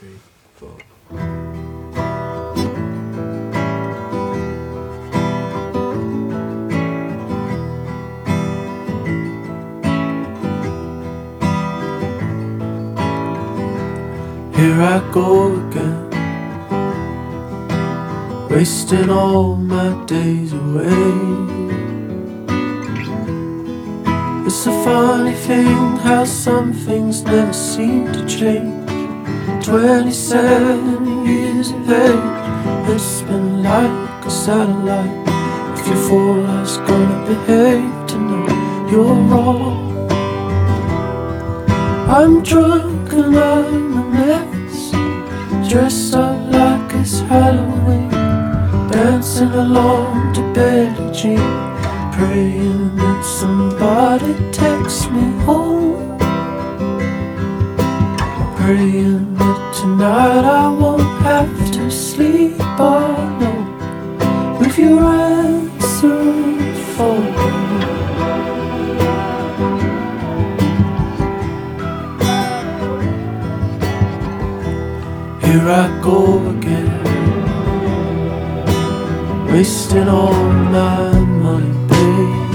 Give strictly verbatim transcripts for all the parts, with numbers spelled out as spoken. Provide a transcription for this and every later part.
three, four. Here I go again, wasting all my days away. It's a funny thing how some things never seem to change. Twenty-seven years of age, it's been like a satellite. If you fall, I was gonna behave tonight. You're wrong. I'm drunk and I'm a mess, dressed up like it's Halloween, dancing along to Billie Jean, praying that somebody takes me home, praying that tonight I won't have to sleep alone with your answering phone. Here I go again, wasting all my money, babe.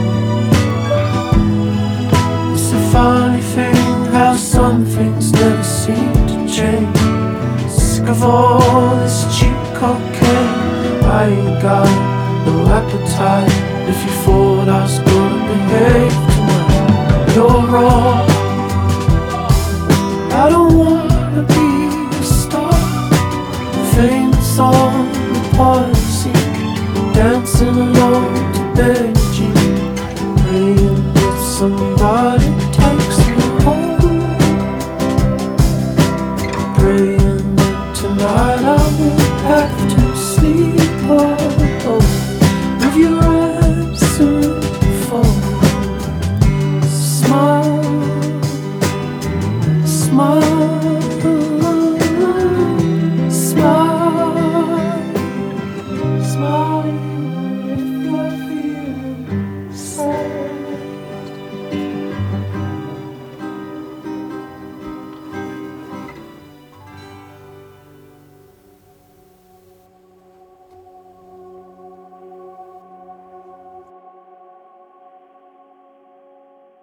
It's a funny thing how some things never seem to change. Sick of all this cheap cocaine, I ain't got no appetite. If you thought I was gonna behave tonight, you're wrong. I don't wanna be famous on the policy, dancing along to Billie Jean, praying that somebody takes me home, praying that tonight I won't have to sleep alone with your answering phone. Smile, smile. Smile, smile.